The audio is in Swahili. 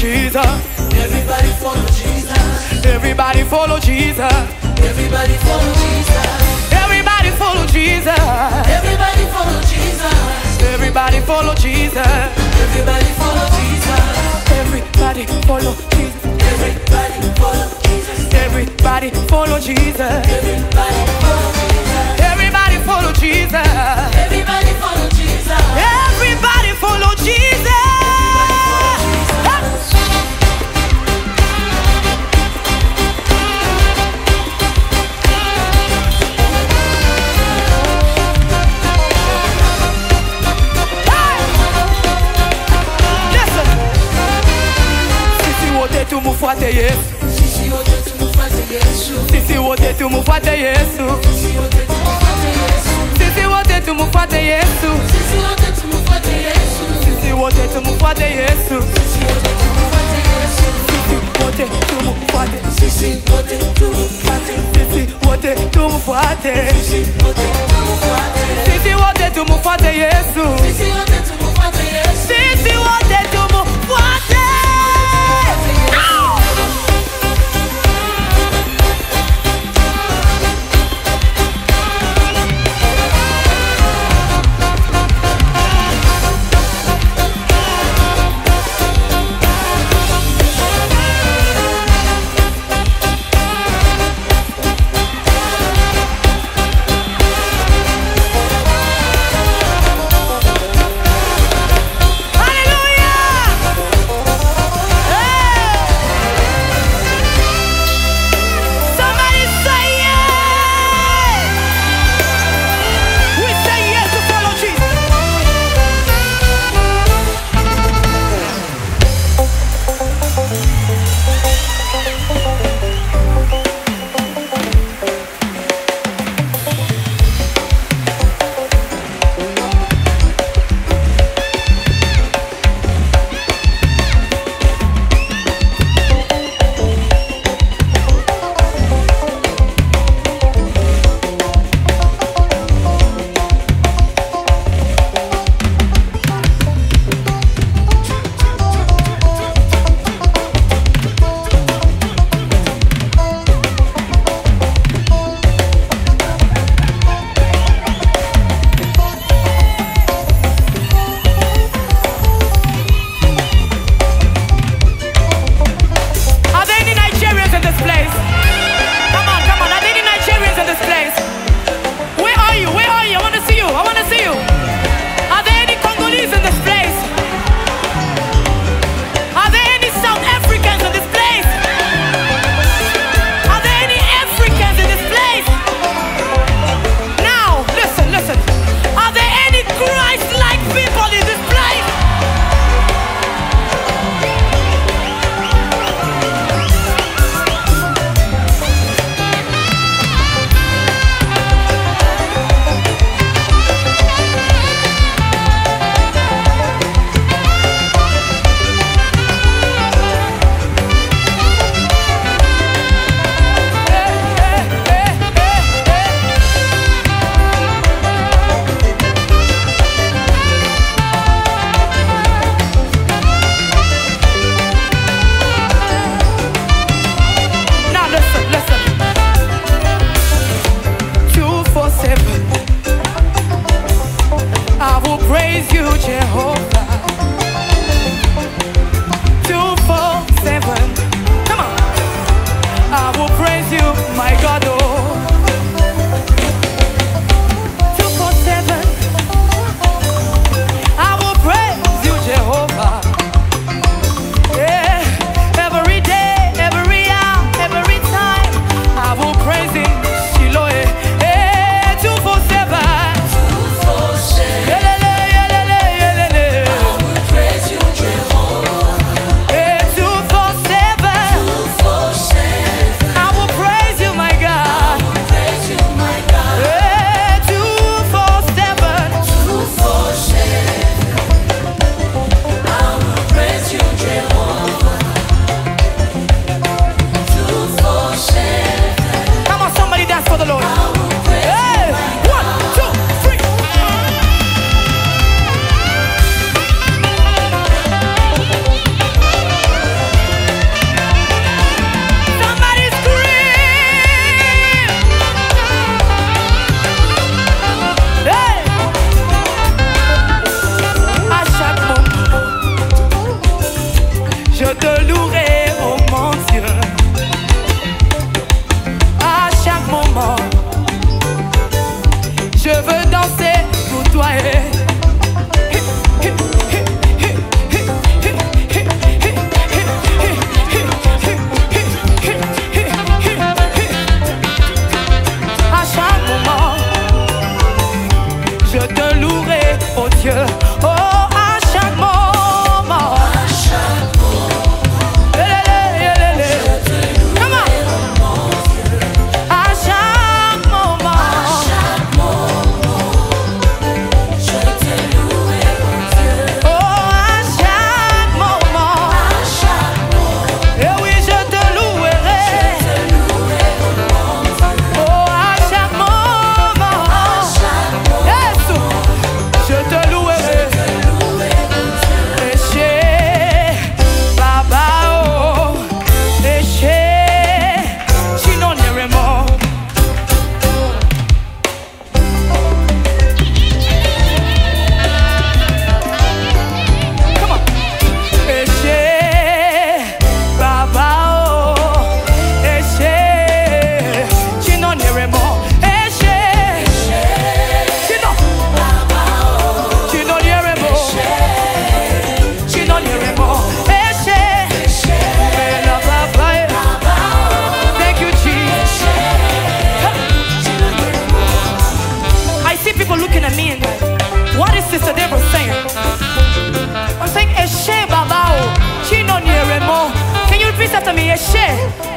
Jesus. Everybody follow Jesus. Everybody follow Jesus. Everybody follow Jesus. Everybody follow Jesus. Everybody follow Jesus. Everybody follow Jesus. Everybody follow Jesus. Everybody follow Jesus. Everybody follow Jesus. Everybody follow Jesus. Everybody follow Jesus. Everybody follow Jesus. Everybody follow Jesus. Everybody follow Jesus. Tumufuate Yesu. Sisi wote tumufuate Yesu. Sisi wote tumufuate Yesu. Sisi wote tumufuate Yesu. Sisi wote tumufuate Yesu. Sisi wote tumufuate Yesu. Sisi wote tumufuate Yesu. Sisi wote tumufuate Yesu. Sisi wote tumufuate. Sisi wote tumufuate. Sisi wote tumufuate. Sisi wote tumufuate. Sisi wote tumufuate Yesu. Sisi wote tumufuate Yesu. Sisi wote tumufuate. je te louerai, oh Dieu, oh à chaque moment. Come on. À chaque moment. Oh à chaque moment. Et oui, je te louerai. Oh à chaque moment. Yes. Je te louerai. Eshe, Baba oh, Eshe, Chinonieremo. Come on. Eshe, Baba oh, Eshe, Chinonieremo. Eshe, Chino, Chinonieremo. Chinonieremo. Eshe, Bella Baba. Thank you, Jesus. I see people looking at me and like, what is Sister Deborah saying? I'm saying, Eshe Baba, Chinonieremo. Can you repeat after me? Eshe.